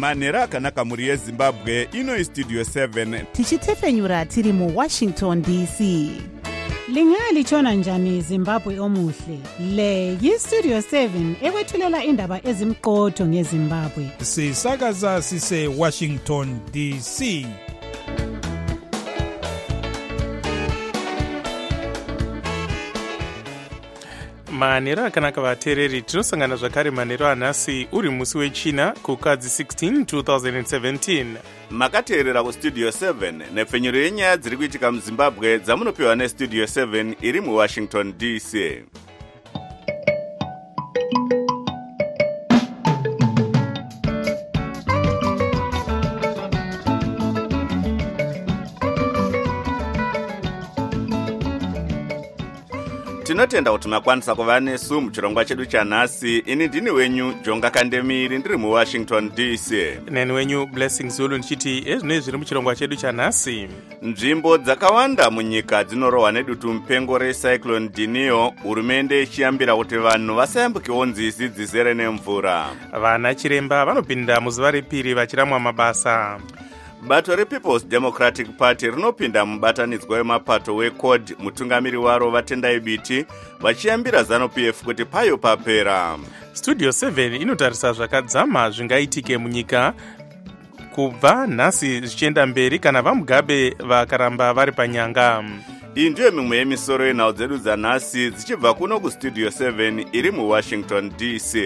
manhero akanaka mhuri yezimbabwe. Ino istudio 7 tichitefenyura tiri muWashington DC. Lingalitshona njani Zimbabwe omuhle? Le yiStudio 7 ekwethulela indaba ezimqotho ngeZimbabwe. Sisakaza sise Washington DC. Manhero akanaka vateereri, tinosangana zvakare manhero anhasi uri musi wechina kukadzi 16 2017. makateerera kustudio 7 nepfenyuro yenyaya dziri kuitika muzimbabwe dzamunopiwa nestudio 7 iri muWashington DC. Tinotenda kuti makwanisa kuva nesu muchirongwa chedu chanhasi. Ini ndini wenyu Jonga Kandemiri ndiri muWashington DC. Neni wenyu Blessing Zulu ndichiti ezvinoi zviri muchirongwa chedu chanhasi. Nzvimbo dzakawanda munyika dzinorohwa nedutu mupengo recyclone Dinio, hurumende ichiyambira kuti vanhu vasayambukewo nzizi dzizere nemvura. Vana chiremba vanopinda muzuva repiri vachiramwa mabasa. Bato rePeople's Democratic Party rinopinda mubatanidzwa wemapato weCORD, mutungamiri waro Vatendai Biti vachiyambira ZANU-PF kuti payo papera. Studio 7 inotarisa zvakadzama zvingaitike munyika kubva nhasi zvichienda mberi kana vaMugabe vakaramba vari panyanga. Iyi ndiyo mimwe yemisoro yenhau dzedu dzanhasi dzichibva kuno kustudio 7 iri muWashington DC.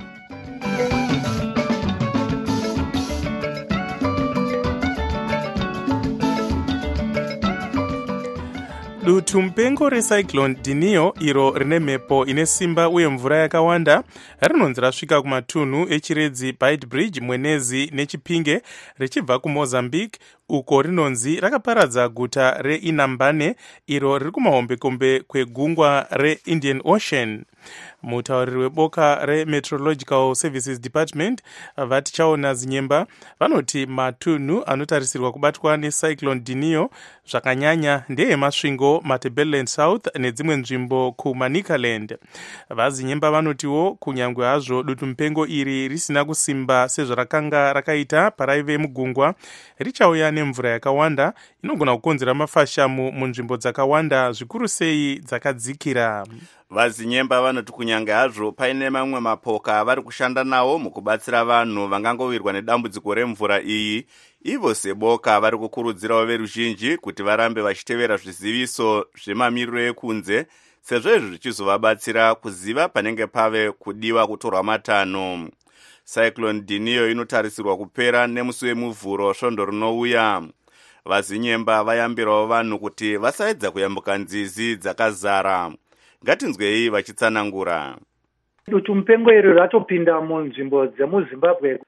Dutu mupengo recyclone Dinio, iro rine mhepo ine simba uye mvura yakawanda, rinonzi rasvika kumatunhu echiredzi Beitbridge, Mwenezi neChipinge richibva kuMozambique, uko rinonzi rakaparadza guta reInhambane iro riri kumahombekombe kwegungwa reIndian Ocean. Mutauriri weboka reMeteorological Services Department Vatichaona Zinyemba vanoti matunhu anotarisirwa kubatwa necyclone Dinio zvakanyanya ndeemasvingo, Matabeleland South nedzimwe nzvimbo kuManicaland. Vazinyemba vanotiwo kunyangwe hazvo dutu mupengo iri risina kusimba sezvarakanga rakaita paraive mugungwa, richauya nemvura yakawanda inogona kukonzera mafashamu munzvimbo dzakawanda, zvikuru sei dzakadzikira. Vazinyemba vanoti kunyange hazvo paine mamwe mapoka vari kushanda nawo mukubatsira vanhu vangangovirwa nedambudziko remvura iyi, ivo seboka vari kukurudzirawo veruzhinji kuti varambe vachitevera zviziviso zvemamiriro ekunze, sezvo izvi zvichizovabatsira kuziva panenge pave kudiwa kutorwa matanho. Cyclone Dinio inotarisirwa kupera nemusi wemuvhuro svondo rinouya. Vazinyemba vayambirawo vanhu kuti vasaedza kuyambuka nzizi dzakazara. Ngatinzwei vachitsanangura. Dutu mupengo iri ratopinda munzvimbo dzemuZimbabwe,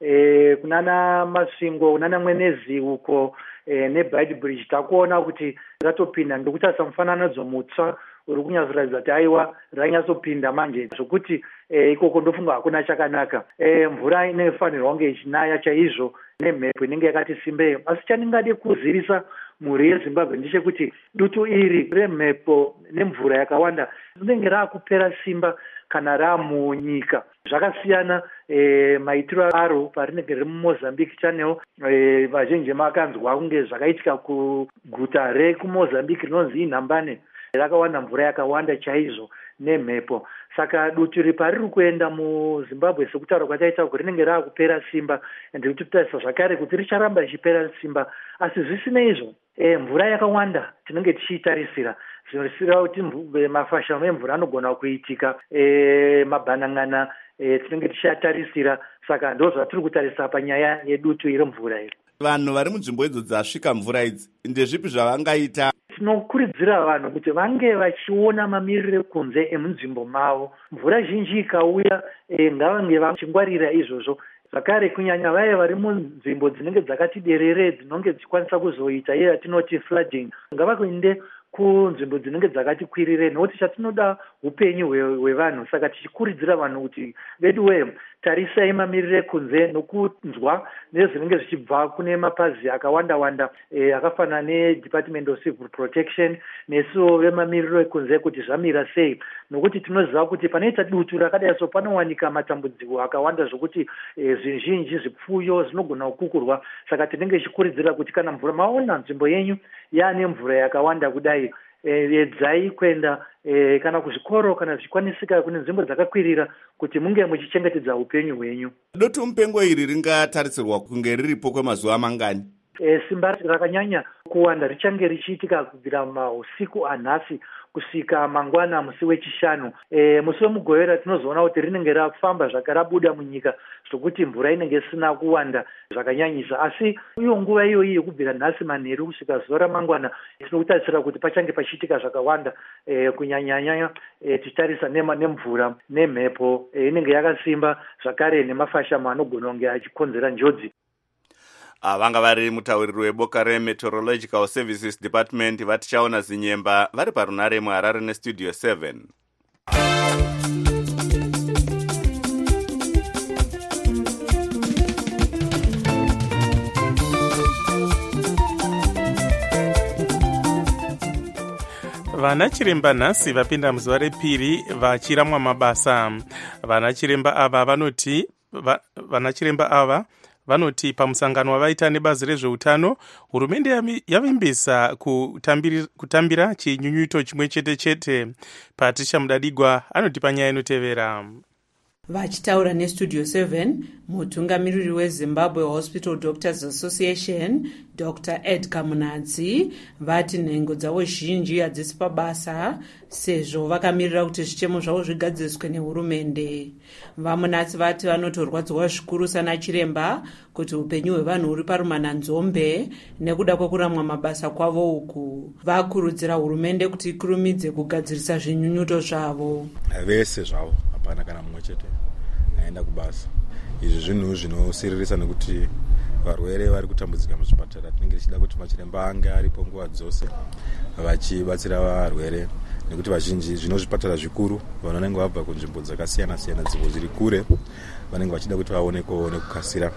kunana Masvingo, kunana Mwenezi uko neBeitbridge. Takuona kuti ratopinda ndokutasa mufananidzo mutsva uri kunyatsoratidza kuti aiwa ranyatsopinda manje, zvokuti ikoko ndofunga hakuna chakanaka. Mvura inofanirwa kunge ichinaya chaizvo nemhepo inenge yakati simbei, asi chandingade kuzivisa mhuri yeZimbabwe ndechekuti dutu iri remhepo nemvura yakawanda rinenge raakupera simba kana ramunyika. Zvakasiyana maitiro aro parinenge riri muMozambique channel. Vazhinji makanzwa kunge zvakaitika kuguta rekuMozambique rinonzi Inhambane, rakawanda mvura yakawanda chaizvo nemhepo. Saka dutu iri pariri kuenda muZimbabwe sekutaura kwataita kuti rinenge raakupera simba, ende kutarisa zvakare kuti richaramba richipera simba. Asi zvisinei izvo, mvura yakawanda tinenge tichiitarisira, zvinorisira kuti mafashamu emvura anogona kuitika, mabhanang'ana tinenge tichatarisira. Saka ndo zvatiri kutarisa panyaya yedutu iri mvura iri. Vanhu vari munzvimbo idzo dzasvika mvura idzi, ndezvipi zvavangaita? Tinokurudzira vanhu kuti vange vachiona mamiriro ekunze emunzvimbo mavo. Mvura zhinji ikauya ngavange vachingwarira izvozvo. Zvakare kunyanya vaya vari munzvimbo dzinenge dzakati derere dzinonge dzichikwanisa kuzoita iye yatinoti flooding, ngavakuende kunzvimbo dzinenge dzakati kwirire, nokuti chatinoda upenyu hwevanhu. Saka tichikurudzira vanhu kuti vedu tarisai mamiriro ekunze nokunzwa nezvinenge zvichibva kune mapazi akawanda-wanda akafanana neDepartment of Civil Protection nesuwo vemamiriro ekunze kuti zvamira sei, nokuti tinoziva kuti panoita dutu rakadai so panowanika matambudziko akawanda zvokuti zvizhinji zvipfuyo zvinogona kukukurwa. Saka tinenge tichikurudzira kuti kana mvura maona nzvimbo yenyu yaane mvura yakawanda kudai, edzai kuenda kana kuzvikoro kana zvichikwanisika kune nzvimbo dzakakwirira kuti munge muchichengetedza upenyu hwenyu. Dutu mupengo iri ringatarisirwa kunge riripo kwemazuva mangani? Simba rakanyanya kuwanda richange richiitika kubvira mausiku anhasi kusvika mangwana musi wechishanu. Musi wemugovera tinozoona kuti rinenge rafamba zvakarabuda munyika zvokuti mvura inenge isina kuwanda zvakanyanyisa, asi iyo nguva iyoyi yekubvira nhasi manheru kusvika zuva ramangwana tinokutarisira kuti pachange pachiitika zvakawanda, kunyanyanya tichitarisa nemvura nemhepo inenge yakasimba zvakare nemafashamo anogona kunge achikonzera njodzi. Vanga vari mutauriri weboka reMeteorological Services Department vatichaona zinyemba vari parunare muHarare neStudio 7. Vana chiremba nhasi vapinda muzuva repiri vachiramwa mabasa. Vana chiremba ava vanoti pamusangano wavaita nebazi rezveutano, hurumende yavimbisa kutambira chinyunyuto chimwe chete chete. Patricia Mudadigwa anoti panyaya inotevera. Vachitaura neStudio 7, mutungamiriri weZimbabwe Hospital Doctors Association, Dr. Edgar Munadzi, vati nhengo dzavo zhinji hadzisi pabasa sezvo vakamirira kuti zvichemo zvavo zvigadziriswe nehurumende. VaMunadzi vati vanotorwadzwa zvikuru sana chiremba kuti upenyu hwevanhu huri parumananzombe nekuda kwekuramwa mabasa kwavo uku. Vakurudzira hurumende kuti ikurumidze kugadzirisa zvinyunyuto zvavo. Vese zvavo hapana kana mumwe chete aenda kubasa. Izvi zvinhu zvinosiririsa nekuti varwere vari kutambudzika muzvipatara. Tinenge tichida kuti machiremba ange aripo nguva dzose vachibatsira varwere, nekuti vazhinji zvino zvipatara zvikuru vanenge vabva kunzvimbo dzakasiyana-siyana dzimwe zviri kure vanenge vachida kuti vaonekwewo nekukasira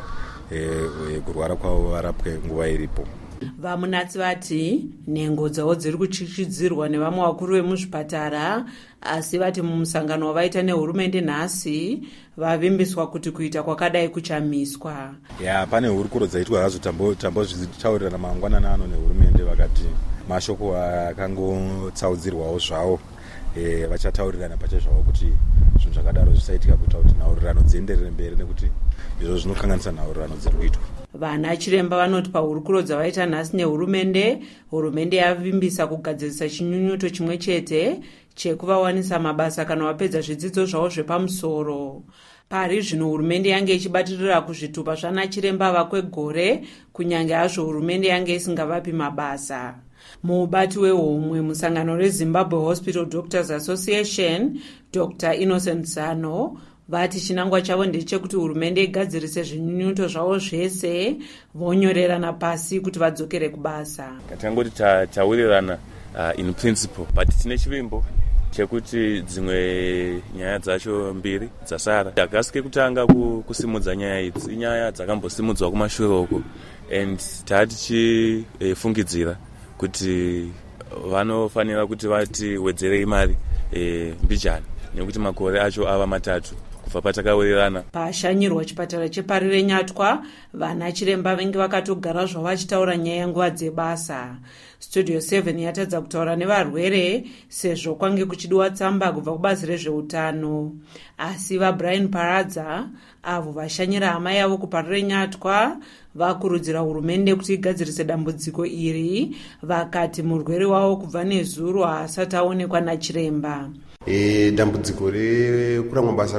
kurwara kwavo varapwe nguva iripo. VaMunadzi vati nhengo dzavo dziri kuchichidzirwa nevamwe vakuru vemuzvipatara, asi vati mumusangano wavaita nehurumende nhasi vavimbiswa kuti kuita kwakadai kuchamiswa. Pane hurukuro dzaitwa hazvo tambozvitaurirana mangwanana ano nehurumende, vakati mashoko akangotsaudzirwawo zvavo vachataurirana pachezvavo kuti zvinhu zvakadaro zvisaitika kuita kuti nhaurirano dzienderere mberi, nekuti izvo zvinokanganisa nhaurirano dziri kuitwa. Vana chiremba vanoti pahurukuro dzavaita nhasi nehurumende, hurumende yavimbisa kugadzirisa chinyunyuto chimwe chete chekuvawanisa mabasa kana vapedza zvidzidzo zvavo zvepamusoro. Pari zvino hurumende yange ichibatirira kuzvitupa zvana chiremba vakwegore, kunyange hazvo hurumende yange isingavapi mabasa. Mubati wehomwe musangano reZimbabwe Hospital Doctors Association, Dr. Innocent Zano, vati chinangwa chavo ndechekuti hurumende igadzirise zvinyunyuto zvavo zvese vonyorerana pasi kuti vadzokere kubasa. Katangoti tawirirana in principle, but tine chivimbo chekuti dzimwe nyaya dzacho mbiri dzasara. Takasike kutanga kusimudza nyaya idzi, inyaya dzakambosimudzwa kumashure uko, and tichifungidzira kuti vanofanira kuti vati wedzerei mari mbijana, nekuti makore acho ava 3 kubva patakawirirana. Pashanyirwa chipatara cheParire Nyatwa, vana chiremba vengi vakatogara zvavachitaura nyaya nguva dzebasa. Studio 7 yatadza kutaura nevarwere sezvo kwange kuchidiwa tsamba kubva kubazi rezveutano, asi vaBrian Paradza avo vashanyira hama yavo kuParire Nyatwa vakurudzira hurumende kuti igadzirise dambudziko iri, vakati murwere wavo kubva nezuro haasati aonekwa nachiremba. Dambudziko rekuramwa basa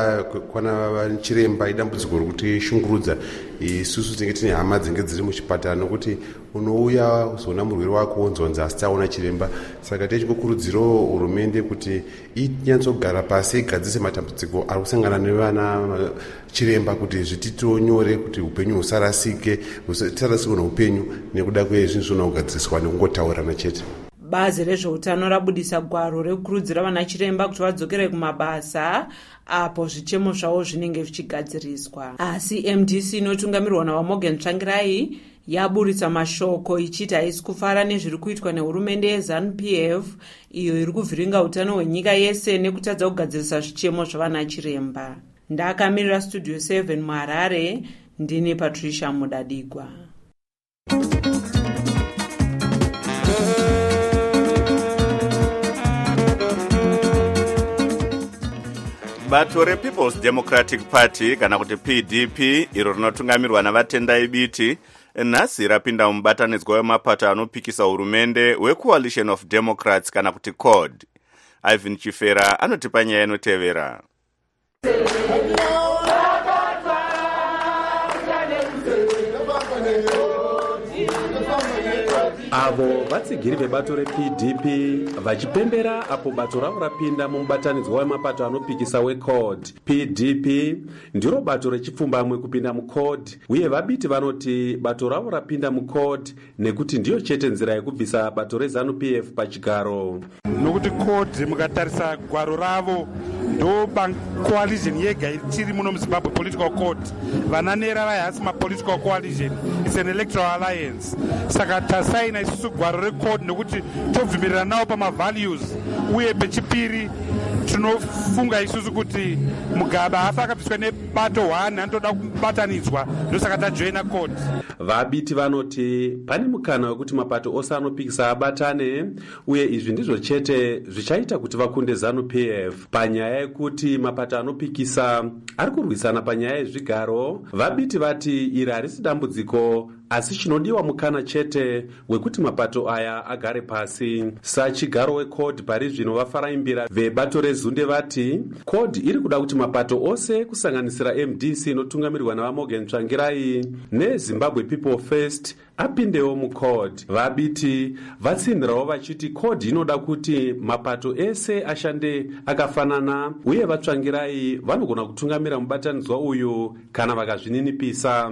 kwana chiremba idambudziko rokuti shungurudza. Isusu tinenge tine hama dzinenge dziri muchipatara, nokuti unouya uzoona murwere wako wonzonza asi taona chiremba. Saka tichikukurudzirawo hurumende kuti inyatsogara pasi igadzise matambudziko ari kusangana nevana chiremba kuti zvititiwo nyore kuti upenyu husarasikwe neupenyu, nekuda kwezvinhu zvona kugadziriswa nekungotaurirana chete. bazi rezveutano rabudisa gwaro rekukurudzira vana chiremba kuti vadzokere kumabasa apo zvichemo zvavo zvinenge zvichigadziriswa. Asi MDC inotungamirwa naVamorgan Tsvangirai yaburitsa mashoko ichiti haisi kufara nezviri kuitwa nehurumende yeZANU-PF iyo iri kuvhiringa utano hwenyika yese nekutadza kugadzirisa zvichemo zvavana chiremba. Ndakamirira Studio 7 muHarare, ndini Patricia Mudadigwa. Bato rePeople's Democratic Party kana kuti PDP iro rinotungamirwa navatendai biti nhasi rapinda mubatanidzwa wemapato anopikisa hurumende weCoalition of Democrats kana kuti COD. Ivan Chifera anotipa nyaya inotevera. Avo vatsigiri vebato rePDP vachipembera apo bato ravo rapinda mumubatanidzwa wemapato anopikisa weCOD. PDP ndiro bato rechipfumbamwe kupinda muCOD, uye vabiti vanoti bato ravo rapinda muCOD nekuti ndiyo chete nzira yekubvisa bato reZANU-PF pachigaro. Nokuti COD mukatarisa gwaro ravo ndo coalition yega ichiri muno muZimbabwe political court. Vananera vayasi political coalition, it's an electoral alliance. Saka tasaina isusu gwaro reCOD nokuti tobvumirana nawo pamavalues, uye pechipiri tinofunga isusu kuti Mugabe hafi akabviswa nebato 1 anotoda kubatanidzwa, ndosaka tajoina COD. Vabiti vanoti pane mukana wekuti mapato ose anopikisa abatane, uye izvi ndizvo chete zvichaita kuti vakunde ZANU-PF. Panyaya yekuti mapato anopikisa ari kurwisana panyaya yezvigaro, vabiti vati iri harisi dambudziko, asi chinodiwa mukana chete wekuti mapato aya agare pasi. Sachigaro weCOD pari zvino vafaraimbira vebato rezunde vati COD iri kuda kuti mapato ose kusanganisira MDC inotungamirirwa naVamorgan Tsvangirai neZimbabwe People First apindewo muCOD. Vabiti vatsinhirawo vachiti COD inoda kuti mapato ese ashande akafanana, uye vaTsvangirai vanogona kutungamira mubatanidzwa uyu kana vakazvininipisa.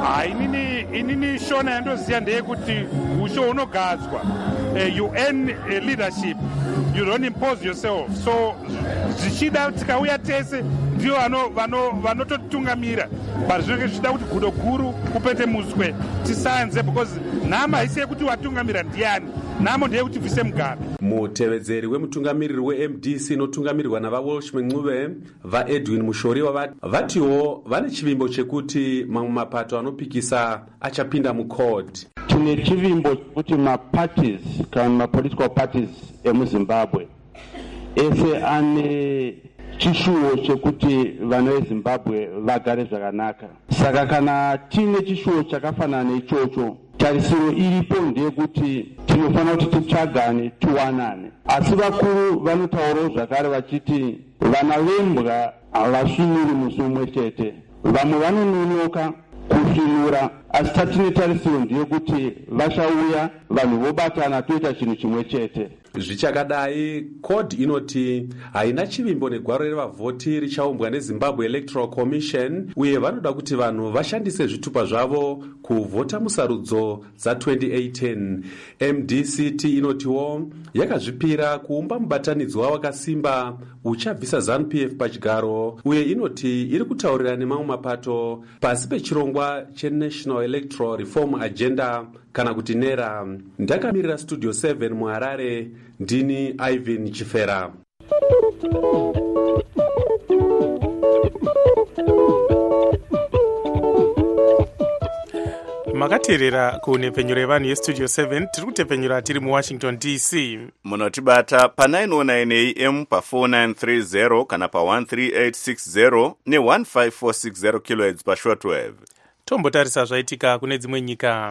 Inini shona yandoziya ndeyekuti usho unogadzwa. You earn leadership, you don't impose yourself. So zvichida tikauya tese ndio vanototungamira, but zvinenge zvichida kuti gudo guru kupete muswe tisanze, because nhama haisi yekuti watungamira ndiani, nhamo ndeyekuti bvise Mugabe. Mutevedzeri wemutungamiriri weMDC inotungamirirwa navaWalsh Mengcuve, vaEdwin Mushoriwa vatiwo vane chivimbo chekuti mamwe mapato anopikisa achapinda muCOD. Tine chivimbo chekuti maparties kana mapolitical parties emuZimbabwe ese ane chishuwo chekuti vana veZimbabwe vagare zvakanaka. Saka kana tine chishuwo chakafanana neichocho, tarisiro iripo ndeyekuti tinofanira kuti titsvagane tiwanane. Asi vakuru vanotaurawo zvakare vachiti vana vembwa havasvinuri musi umwe chete, vamwe vanononoka kusvinura, asi tatine tarisiro ndeyekuti vachauya vanhu vobatana toita chinhu chimwe chete. Zvichakadai, COD inoti haina chivimbo negwaro revavhoti richaumbwa neZimbabwe Electoral Commission, uye vanoda kuti vanhu vashandise zvitupa zvavo kuvhota musarudzo dza2018. MDCT inotiwo yakazvipira kuumba mubatanidzwa wakasimba uchabvisa ZANU-PF pachigaro, uye inoti iri kutaurira nemamwe mapato pasi pechirongwa cheNational Electoral Reform Agenda kana kuti NERA. Ndakamirira Studio 7 muHarare, ndini Ivan Chifera. Makateerera kunhepfenyuro yevanhu yestudio 7. tiri kutepfenyura tiri muWashington DC. Munotibata pa 909 AM pa 4930 kana pa 13860 ne 15460 kHz pa shortwave. Tombotarisa zvaitika kune dzimwe nyika.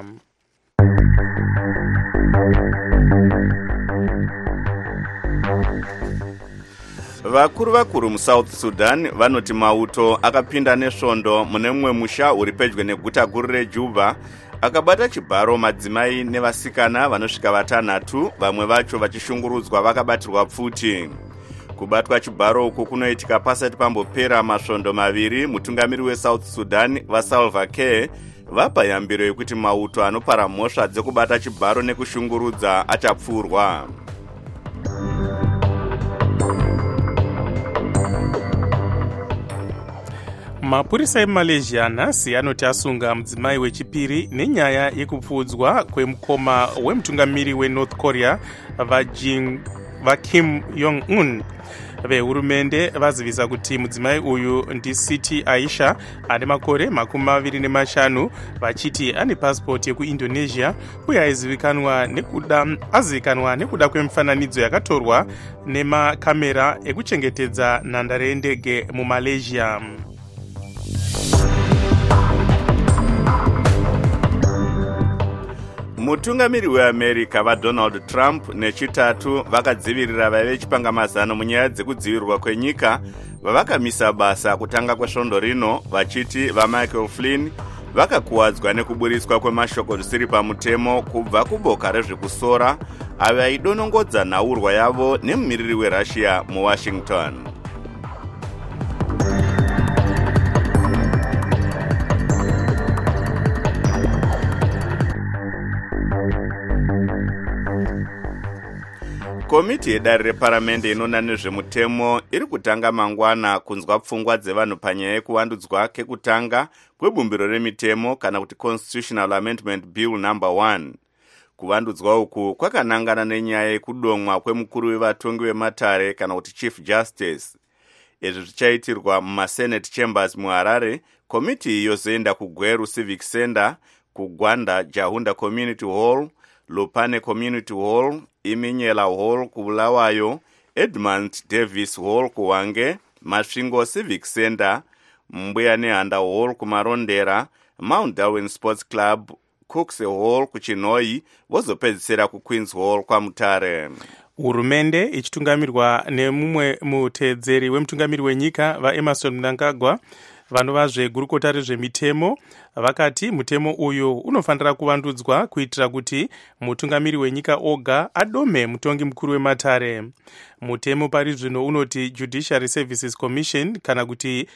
Vakuru muSouth Sudan vanoti mauto akapinda nesvondo mune mumwe musha uri pedyo neguta guru reJuba, akabata chibharo madzimai nevasikana vanosvika vatanhatu, vamwe vacho vachishungurudzwa vakabatirwa pfuti. Kubatwa chibharo uku kunoitika pasati pambopera masvondo maviri. Mutungamiri weSouth Sudan vaSalva Kiir vapa yambiro yekuti mauto anopara mhosva dzekubata chibharo nekushungurudza achapfurwa. Mapurisa eMalaysia nhasi anoti asunga mudzimai wechipiri nenyaya yekupfudzwa kwemukoma wemutungamiri weNorth Korea vaKim Jong-un. Vehurumende vazivisa kuti mudzimai uyu ndiSiti Aisha ane makore 25 vachiti ane pasipoti yekuIndonesia uye azivikanwa nekuda kwemifananidzo yakatorwa nemakamera ekuchengetedza nhandare yendege muMalaysia. Mutungamiri weAmerica vaDonald Trump nechitatu vakadzivirira vaive chipangamazano munyaya dzekudzivirirwa kwenyika vavakamisa basa kutanga kwesvondo rino vachiti vaMichael Flynn vakakuwadzwa nekuburiswa kwemashoko zvisiri pamutemo kubva kuboka rezvekusora avo aidonongodza nhaurwa yavo nemumiriri weRussia muWashington. Komiti yedare reparamende inoona nezvemutemo iri kutanga mangwana kunzwa pfungwa dzevanhu panyaya yekuvandudzwa kekutanga kwebumbiro remitemo kana kuti Constitutional Amendment Bill No. 1. Kuvandudzwa uku kwakanangana nenyaya yekudomwa kwemukuru wevatongi vematare kana kuti Chief Justice. Izvi zvichaitirwa mumaSenate Chambers muHarare. Komiti yozoenda kuGweru Civic Center, kuGwanda Jahunda Community Hall, Lupane Community Hall, Iminyela Hall kuBulawayo, Edmund Davis Hall kuWange, Masvingo Civic Center, Mbuya Nehanda Hall kuMarondera, Mount Darwin Sports Club, Cookse Hall kuChinoi, vozopedzisira kuQueens Hall kwaMutare. Hurumende ichitungamirwa nemumwe mutedzeri wemutungamiri wenyika vaEmerson Mnangagwa vanovazve gurukota rezvemitemo vakati mutemo uyu unofanira kuvandudzwa kuitira kuti mutungamiri wenyika oga adome mutongi mukuru wematare. Mutemo pari zvino unoti Judiciary Services Commission kana kuti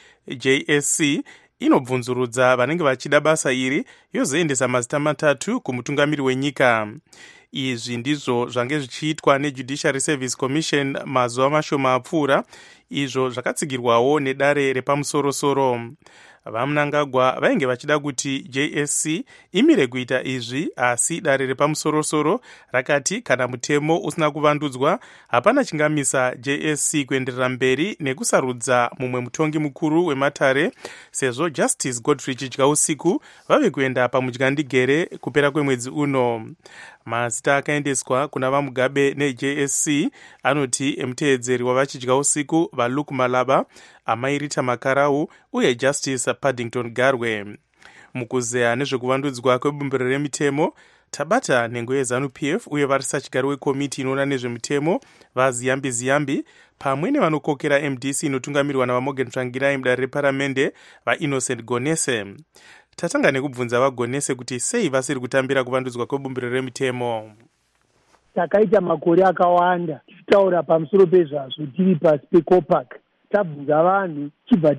JSC inobvunzurudza vanenge vachida basa iri yozoendesa mazita matatu kumutungamiri wenyika. Izvi ndizvo zvange zvichiitwa neJudiciary Service Commission mazuva mashoma apfuura, izvo zvakatsigirwawo nedare repamusoro-soro. VaMnangagwa vainge vachida kuti JSC imire kuita izvi, asi dare repamusoro-soro rakati kana mutemo usina kuvandudzwa hapana chingamisa JSC kuenderera mberi nekusarudza mumwe mutongi mukuru wematare, sezvo Justice Godfrey Chidyausiku vave kuenda pamudyandigere kupera kwemwedzi uno. Mazita akaendeswa kuna vaMugabe neJSC anoti emutevedzeri wavaChidyausiku vaLuke Malaba, Amairita Makarau uye Justice Paddington Garwe. Mukuzeya nezvekuvandudzwa kwebumbiro remitemo tabata nhengo yeZANU-PF uye varisachigari wekomiti inoona nezvemutemo vaZiyambi pamwe nevanokokera MDC inotungamirwa navaMorgan Tsvangirai mudare reparamende vaInnocent Gonese. Tatanga nekubvunza vaGonese kuti sei vasiri kutambira kuvandudzwa kwebumbiro remitemo. Takaita makore akawanda tichitaura pamusoro pezvazvo tiri pasi peCOPAC. Tabvunza vanhu chibva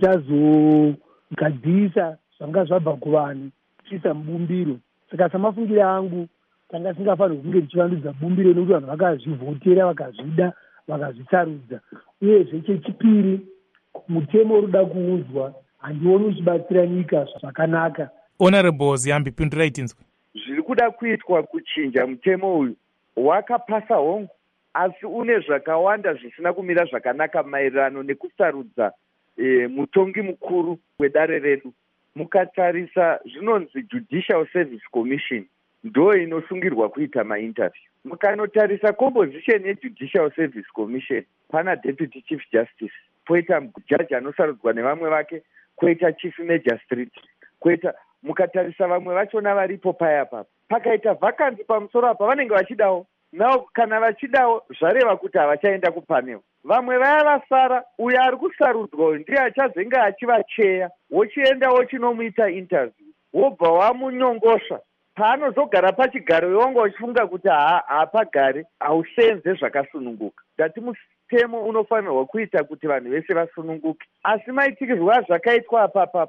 tazogadzirisa zvanga zvabva kuvanhu tichiisa mubumbiro. Saka samafungiro angu tanga singafanirwi kunge tichivandudza bumbiro nekuti vanhu vakazvivhotera vakazvida vakazvisarudza. Uyezve chechipiri, mutemo unoda kuudzwa handioni uchibatsira nyika zvakanaka. Honorable Ziyambi, pindurai tinzwe. Zviri kuda kuitwa kuchinja mutemo uyu wakapasa hongu, asi une zvakawanda zvisina kumira zvakanaka maererano nekusarudza mutongi mukuru wedare redu. Mukatarisa zvinonzi Judicial Service Commission ndo inosungirwa kuita mainterview. Mukanotarisa composition yeJudicial Service Commission, pana Deputy Chief Justice, poita jaji anosarudzwa nevamwe vake, koita Chief Magistrate, koita mukatarisa vamwe vachona varipo paya papa. Pakaita vakanzi pamusoro apa vanenge vachidawo. Nao kana vachidawo zvareva kuti havachaenda kupanel. Vamwe vaya vasara, uyo ari kusarudzwa ndiye achazenge achivacheya, wochienda wochinomuita interview, wobva wamunyongosva. Paanozogara pachigaro yongo uchifunga kuti hapagare, hausenze zvakasununguka. Ndati mutemo unofanirwa kuita kuti vanhu vese vasununguke. Asi maitikirwa zvakaitwa apapa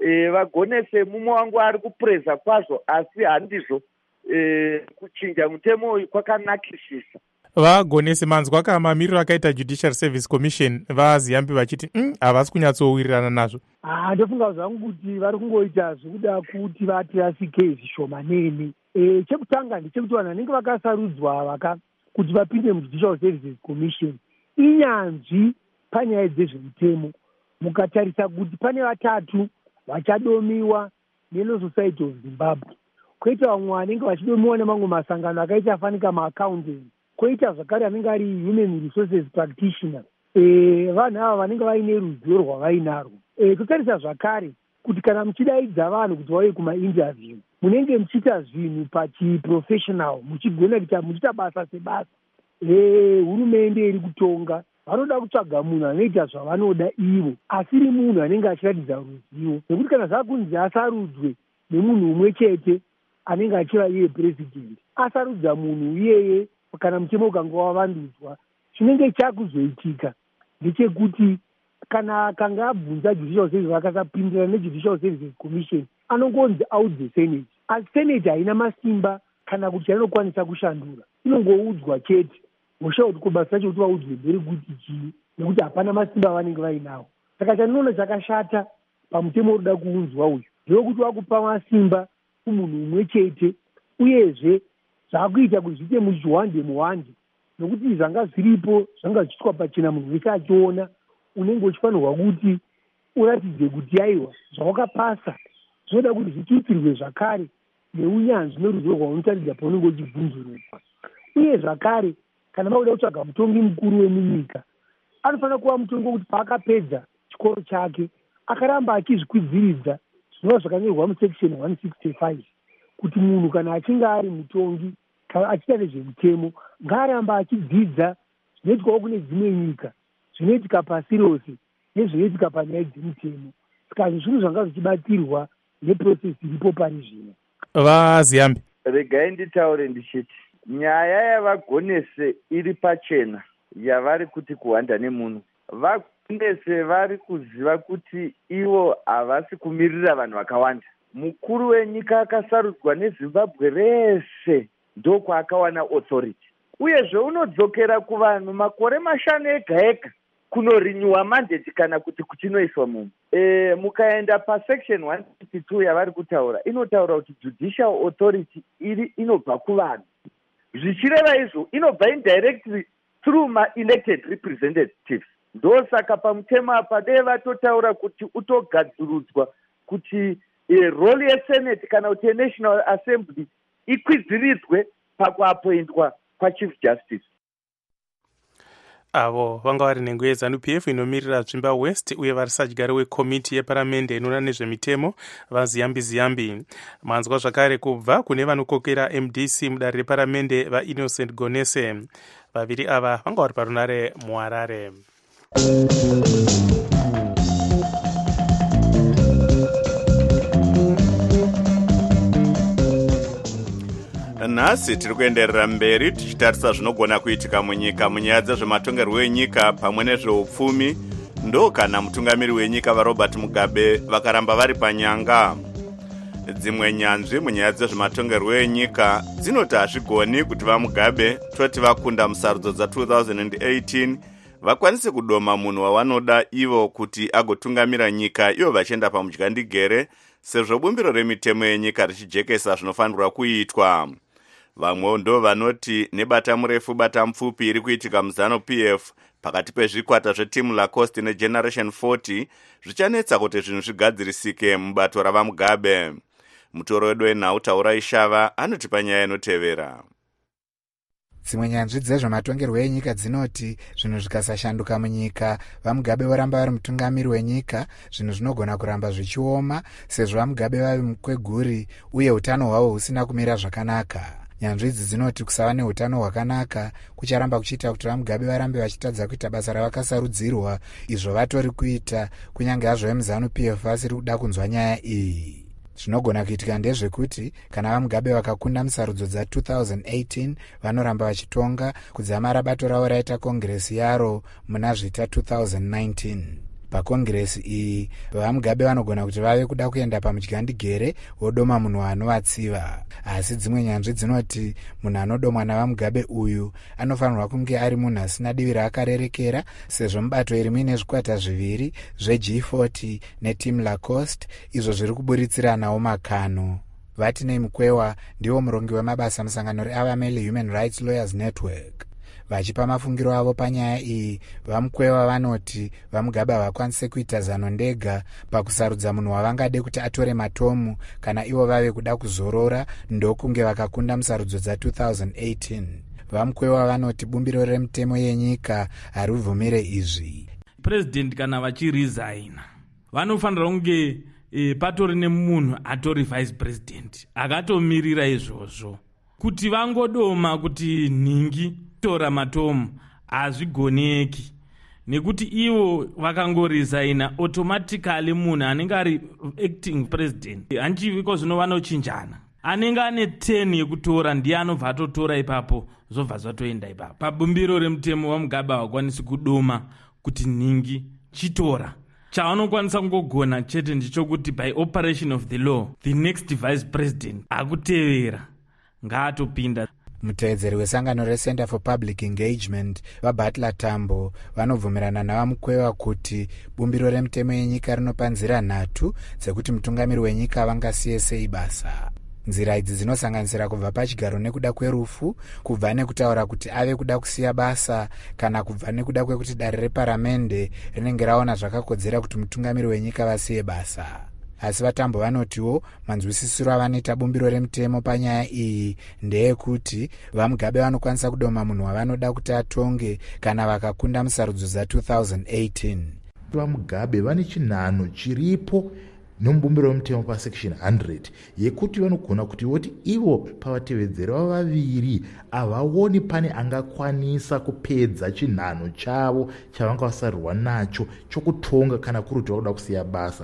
vagonese mumwe wangu ari kupureza kwazvo, asi handizvo kuchinja mutemo uyu kwakanakisisa. vagonese manzwa kamamiriro akaita Judicial Service Commission vaziyambi vachiti havasi kunyatsowirirana nazvo. Ndofunga zvangu kuti vari kungoita zvekuda kuti vatirasike zvishomanene. Chekutanga ndechekuti vanhu vanenge vakasarudzwa kuti vapinde muJudicial Services Commission inyanzvi panyaya dzezvemutemo. Mukatarisa kuti pane 3 vachadomiwa neLaw Society of Zimbabwe, koita vamwe vanenge vachidomiwa nemamwe masangano akaita afanika maaccountant, koita zvakare anenge ari human resources practitioner. Vanhu ava vanenge vaine ruzivo rwavainarwo. Totarisa zvakare kuti kana muchidaidza vanhu kuti vauye kumainterview munenge muchiita zvinhu pachiprofessional, muchigona kuita muchiita basa sebasa. Hurumende iri kutonga vanoda kutsvaga munhu anoita zvavanoda ivo, asiri munhu anenge achiratidza ruzivo, nekuti kana zvakunzi asarudzwe nemunhu umwe chete anenge achiva iye president, asarudza munhu iyeye kana mutemo ukanga wavandudzwa, chinenge chakuzoitika ndechekuti kana akanga abvunza Judicial Service vakasapindirana neJudicial Services Commission anongonzi audze Senate, asi Senate haina masimba kana kuti chainokwanisa kushandura, inongoudzwa chete usha kuti kubasa racho kuti vaudzwe mberi kuti chii, nekuti hapana masimba avanenge vainawo. Saka chandinoona chakashata pamutemo urikuda kuunzwa uyu ndeyekuti wakupa masimba kumunhu umwe chete, uyezve zvakuita kuti zviite muhwande, nokuti zvanga zviripo zvanga zvichitwa pachena, munhu wese achiona, unenge uchifanirwa kuti uratidze kuti aiwa zvawakapasa zvinoda kuti zvitutsirwe zvakare neunyanzvi neruzivo rwaunotaridza paunenge uchibvunzurwa. Uye zvakare kana vakuda kutsvaga mutongi mukuru wemunyika, anofanira kuva mutongi wekuti paakapedza chikoro chake akaramba achizvikwidziridza zvinova zvakanyorwa musection 165 kuti munhu kana achinge ari mutongi kana achiita nezvemutemo ngaaramba achidzidza zvinoitwawo kune dzimwe nyika, zvinoitika pasi rose nezvinoitika panyaya dzemutemo. Saka zvinhu zvanga zvichibatirwa neprocess iripo pari zvino. Vaziyambi, regai nditaure ndichiti nyaya yavagonese iri pachena yavari kuti kuhwanda nemunhu. Vagonese vari kuziva kuti ivo havasi kumirira vanhu vakawanda. Mukuru wenyika akasarudzwa neZimbabwe rese ndokwaakawana authority, uyezve unodzokera kuvanhu makore 5 ega ega kunorinyiwa mandate kana kuti kuchinoiswa munhu. Mukaenda pasection 152 yavari kutaura, inotaura kuti judicial authority inobva kuvanhu. Zvichireva izvo inobva indirectly through ma-elected representatives. Ndosaka pamutemo apa dei vatotaura kuti utogadzirudzwa kuti role yesenate kana kuti yenational assembly ikwidziridzwe pakuapointwa kwachief justice. avo vanga vari nhengo yeZANU-PF inomirira Zvimba West uye vari sadyari wekomiti yeparamende inoona nezvemitemo vaZiyambi. Manzwa zvakare kubva kune vanokokera MDC mudare reparamende vaInnocent Gonese. Vaviri ava vanga vari parunare muHarare. Nhasi tiri kuenderera mberi tichitarisa zvinogona kuitika munyika munyaya dzezvematongerwo enyika pamwe nezveupfumi. Ndo kana mutungamiri wenyika vaRobert Mugabe vakaramba vari panyanga. Dzimwe nyanzvi munyaya dzezvematongerwo enyika dzinoti hazvigoni kuti vaMugabe toti vakunda musarudzo dza2018 vakwanise kudoma munhu wavanoda ivo kuti agotungamira nyika ivo vachienda pamudyandigere, sezvo bumbiro remitemo yenyika richijekesa zvinofanirwa kuitwa. Vamwe ndo vanoti nebata murefu bata mupfupi iri kuitika muZANU-PF pakati pezvikwata zvetimu Lacoste neGeneration 40 zvichanetsa kuti zvinhu zvigadzirisike mubato ravaMugabe. Mutoro wedu wenhau Taurai Shava anoti panyaya inotevera. Dzimwe nyanzvi dzezvematongerwo enyika dzinoti zvinhu zvikasashanduka munyika vaMugabe voramba vari mutungamiri wenyika, zvinhu zvinogona kuramba zvichioma sezvo vaMugabe vavi mukweguri uye utano hwavo husina kumira zvakanaka. Nyanzvi idzi dzinoti kusava neutano hwakanaka kucharamba kuchiita kuti vaMugabe varambe vachitadza kuita basa ravakasarudzirwa, izvo vatori kuita kunyange hazvo vemuZANU-PF vasiri kuda kunzwa nyaya iyi. Zvinogona kuitika ndezvekuti kana vaMugabe vakakunda musarudzo dza2018 vanoramba vachitonga kudzamara bato ravo raita kongresi yaro muna zvita 2019. pakongiresi iyi vamugabe vanogona kuti vave kuda kuenda pamudyandigere wodoma munhu anovatsiva. Asi dzimwe nyanzvi dzinoti munhu anodomwa navamugabe uyu anofanirwa kunge ari munhu asina divi raakarerekera, sezvo mubato iri muine zvikwata zviviri zveG40 neTeam Lacoste izvo zviri kuburitsiranawo makano. Vatinei Mukwewa ndiwo murongi wemabasa musangano reAvameli Human Rights Lawyers Network. Vachipa mafungiro avo panyaya iyi, vaMukwewa vanoti vamugabe havakwanise kuita zano ndega pakusarudza munhu wavangade kuti atore matomu kana ivo vave kuda kuzorora ndokunge vakakunda musarudzo dza2018. Vamukwewa vanoti bumbiro remutemo yenyika harivhumire izvi. President kana vachiresigna vanofanira kunge patori nemunhu atori vice president akatomirira izvozvo. Kuti vangodoma kuti nhingi tora matomu hazvigoneki, nekuti ivo vakangoresigna automatically munhu anenge ari acting president hanchiviko zvino vanochinjana. Anenge ane 10 yekutora ndiye anobva atotora ipapo zvobva zvatoenda ipapo. Pabumbiro remutemo vamugabe havakwanisi kudoma kuti nhingi chitora. Chavanokwanisa kungogona chete ndichokuti by operation of the law the next vice president akutevera ngaatopinda. Mutevedzeri wesangano reCenter for Public Engagement vaButler Tambo vanobvumirana navamukwewa kuti bumbiro remutemo yenyika rinopa nzira 3 dzekuti mutungamiri wenyika vangasiye sei basa. Nzira idzi dzinosanganisira kubva pachigaro nekuda kwerufu, kubva nekutaura kuti ave kuda kusiya basa, kana kubva nekuda kwekuti dare reparamende rinenge raona zvakakodzera kuti mutungamiri wenyika vasiye basa. Asi vatambo vanotiwo manzwisisiro avanoita bumbiro remutemo panyaya iyi ndeyekuti vamugabe vanokwanisa kudoma munhu wavanoda kuti atonge kana vakakunda musarudzo dza2018. Vamugabe vane chinhano chiripo nomubumbiro wemutemo pasection 100 yekuti vanogona kuti voti ivo pavatevedzeri vavaviri havaoni pane angakwanisa kupedza chinhano chavo chavanga vasarirwa nacho chokutonga kana kuri kuti vakuda kusiya basa.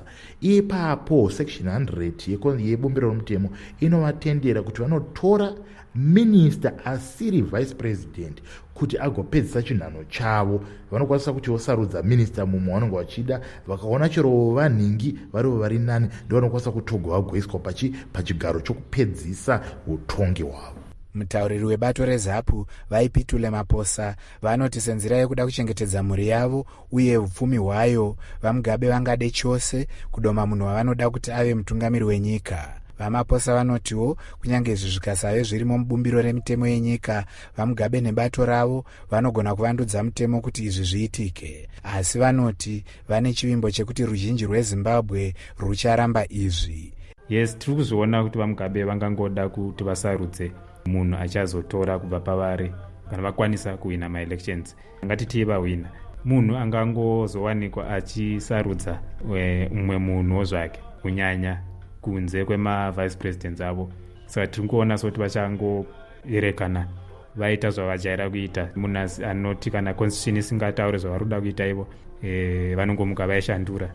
Ipapo section 100 yebumbiro remutemo inovatendera kuti vanotora minister asiri vice president kuti agopedzisa chinhano chavo. Vanokwanisa kuti vosarudza minister mumwe vanonge vachida, vakaona chero vanhingi varivo vari nani ndovanokwanisa kutogo vagoiswa pachigaro chokupedzisa utongi hwavo. Mutauriri webato reZAPU vaipitule Maposa vanoti senzira yekuda kuchengetedza mhuri yavo uye upfumi hwayo vamugabe vangade chose kudoma munhu wavanoda kuti ave mutungamiri wenyika. VaMaposa vanotiwo kunyange izvi zvikasave zvirimo mubumbiro remutemo yenyika, vamugabe nebato ravo vanogona kuvandudza mutemo kuti izvi zviitike. Asi vanoti vane chivimbo chekuti ruzhinji rweZimbabwe rucharamba izvi. Yes, tiri kuzviona kuti vamugabe vangangoda kuti vasarudze munhu achazotora kubva pavari kana vakwanisa kuwina maelections. Ngatiti vahwina, munhu angangozowanikwa achisarudza umwe munhu zvake kunyanya kunze kwema-vice presidents avo. Saka tiri kuona soti vachangoerekana vaita zvavajaira kuita. Munhu anoti kana constitution isingataure zvavari kuda kuita ivo vanongomuka vaishandura.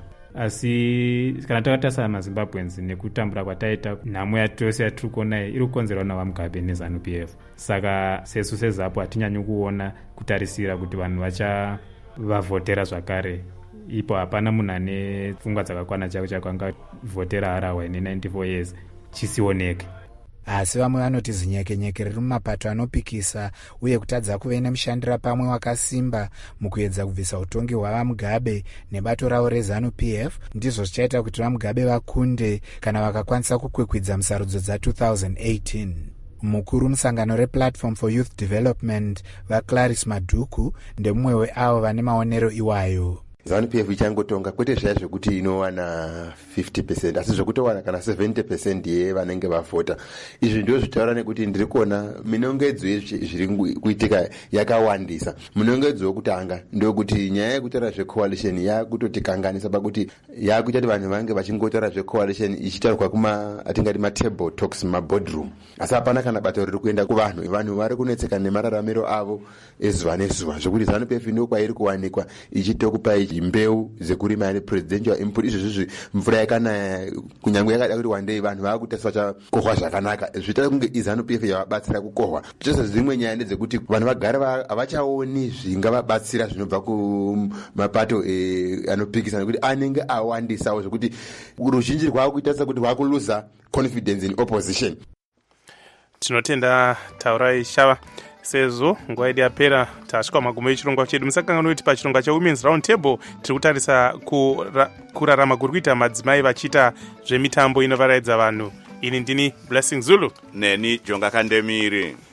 Asi kana takatarisa maZimbabweans nekutambura kwataita, nhamo yatose yatiri kuona iri kukonzerwa navamugabe neZANU-PF. Saka sesu seZAPU hatinyanyi kuona kutarisira kuti vanhu vachavavhotera zvakare. Ipo hapana munhu ane pfungwa dzakakwana chako angavhotera harahwa ine 94 years chisioneke. Asi vamwe vanoti zinyekenyeke riri mumapato anopikisa uye kutadza kuve nemushandira pamwe wakasimba mukuedza kubvisa utongi hwavamugabe nebato ravo reZANU-PF ndizvo zvichaita kuti vamugabe vakunde kana vakakwanisa kukwikwidza musarudzo dza2018. Mukuru musangano rePlatform for Youth Development vaClarice Madhuku ndemumwe weavo vane maonero iwayo. ZANU-PF ichangotonga kwete zviya zvekuti inowana 50% asi zvekutowana kana 70% yevanenge vavhota. Izvi ndio zvitaura nekuti ndiri kuona minongedzo zviri kuitika yakawandisa. Minongedzo yokutanga ndokuti nyaya yekutora zvecoalition yakutotikanganisa pakuti yakuita kuti vanhu vange vachingotora zvecoalition ichitaurwa kuma atingati matable talks maboardroom. Asi hapana kana bato riri kuenda kuvanhu. Vanhu vari kunetseka nemararamiro avo ezuva nezuva zvokuti ZANU-PF ndio kwairi kuwanikwa ichitokupai mbeu dzekurima presidential input izvozvi mvura yakanaya kunyange yakada kuti wandei vanhu vakutasisa vachakohwa zvakanaka zvita kunge iZANU-PF yavabatsira kukohwa. Chose dzimwe nyaya ndedzekuti vanhu vagara havachaoni zvingavabatsira zvinobva kumapato anopikisana kuti anenge awandisawo zvokuti ruzhinji rwakuitasisa kuti rwakuluza confidence in opposition. Tinotenda Taurai Shava sezvo nguva yedu yapera tasvika magumo echirongwa chedu. Musakanganwa kuti pachirongwa cheWomen's Round Table tiri kutarisa kurarama kuri kuita madzimai vachiita zvemitambo inovaraidza vanhu. Ini ndini Blessing Zulu, neni Jonga Kandemiri.